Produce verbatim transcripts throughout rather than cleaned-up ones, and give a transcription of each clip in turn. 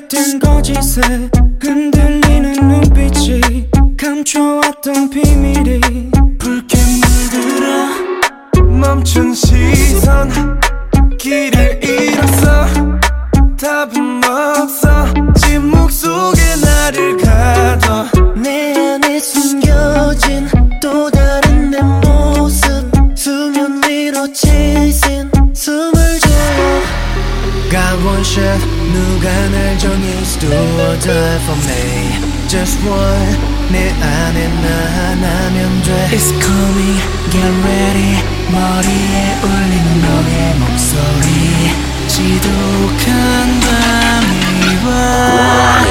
겉은 거짓에 흔들리는 눈빛이 감춰왔던 비밀이 붉게 물들어 멈춘 시선 길을 잃었어 답은 없어 침묵 속에 나를 가둬 내 안에 숨겨진 또 다른 내 모습 수면 위로 chasing 숨을 줘요 Got one shot 누가 날 정했어 Do or die for me Just one 내 안에 나 하나면 돼 It's coming get ready 머리에 울리는 너의 목소리 지독한 밤이 와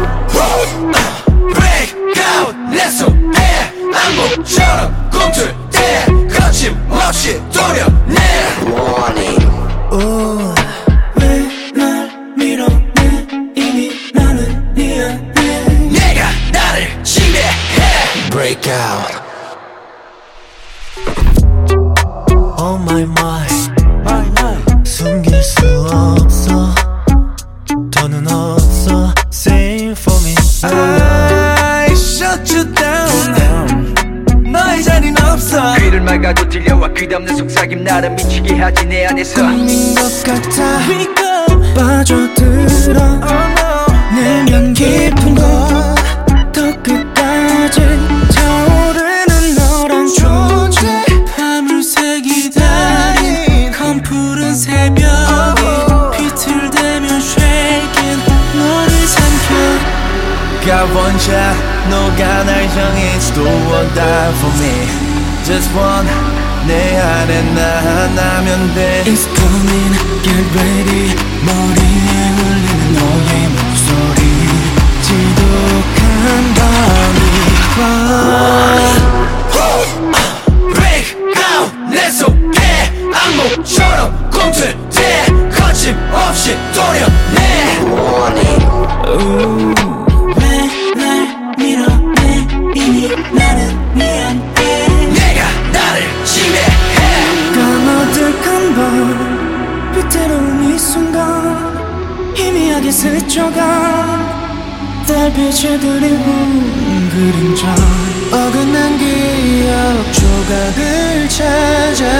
Break out 내 손에 악몽처럼 꿈틀 때 거침없이 도려내 Warning 오, 왜 날 밀어내 이미 나는 미안해 내가 나를 지배해 Break out Oh my mind, my mind. 숨길 수 없어 더는 없어 Sing for me I shut you down 너의 자리는 없어 귀를 막아도 들려와 귀담는 속삭임 나를 미치게 하지 내 안에서 꿈인 것 같아 빠져들어 내면 깊은 곳 더 끝까지 타오르는 너란 존재 밤을 새기다니 검푸른 새벽이 비틀대면 shaking 너를 삼켜 Got one shot 너가 날 정했어 Do or die for me Just one 내 안에 나 하나면 돼 It's coming get ready 머리에 울리는 너의 목소리 지독한 밤이 와 Break out 내 속에 악몽처럼 꿈틀 때 거침없이 도려내 왜 날 밀어내 이미 나는 미안해 내가 나를 지배해 까마득한 밤 위태로운 이 순간 희미하게 스쳐가 달빛에 드리운 그림자 어긋난 기억 조각을 찾아